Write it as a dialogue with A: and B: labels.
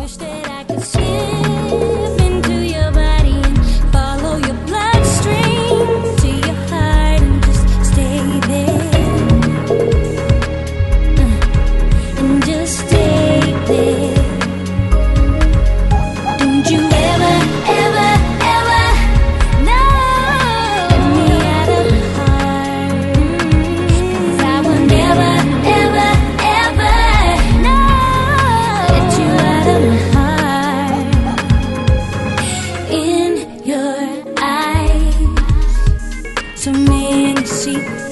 A: wish that I could slip into your body and follow your bloodstream to your heart and just stay there. And just stay there. Don't you ever, ever, ever let me out of heart. 'Cause I will never, ever, ever let you out of my heart. In your eyes, so many secrets